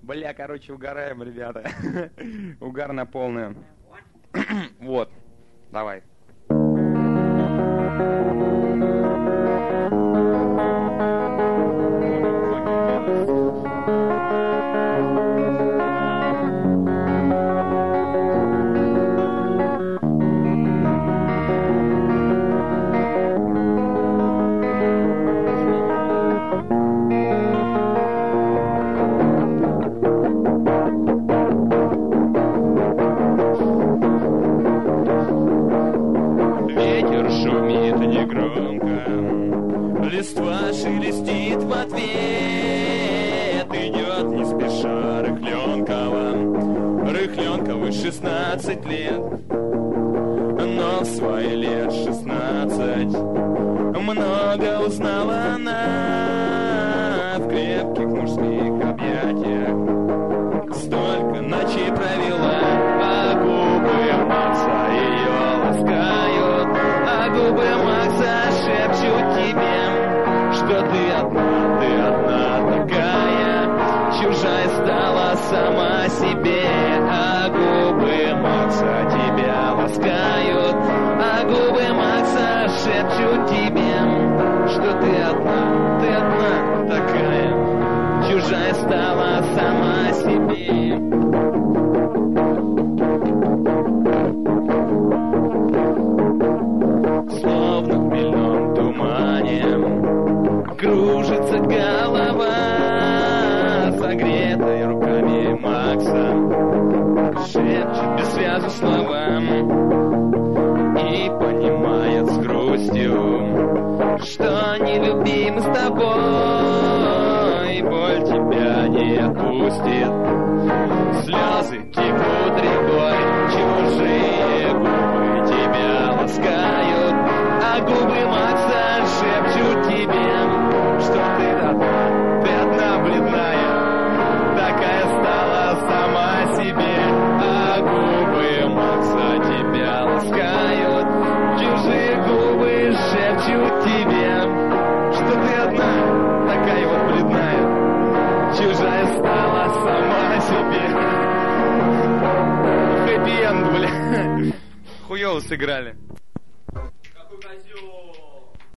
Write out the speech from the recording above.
Бля, короче, угораем, ребята. Угар на полную. Вот, давай. Листва шелестит в ответ, идет не спеша Рыхленковой 16 лет, но в свои лет 16 много узнала она в крепких мужских объятиях. Столько ночей провела, а губы Макса ее ласкают, а губы Макса шепчут тебе, что ты одна такая, чужая стала сама себе, а губы Макса тебя ласкают, а губы Макса шепчут тебе, что ты одна такая, чужая стала сама себе. Словно в миллион тумане кружится голова, согретая руками Макса, шепчет бессвязно слова и понимает с грустью, что нелюбим с тобой, боль тебя не отпустит, слезы текут рекой, чужие губы тебя ласкают, а губы Макса шепчут тебе, что ты одна бледная, такая стала сама себе, а губы Макса тебя ласкают, чужие губы шепчут тебе, что ты одна, такая вот бледная, чужая стала сама себе. Хэппи-энд, бля. Хуёво сыграли.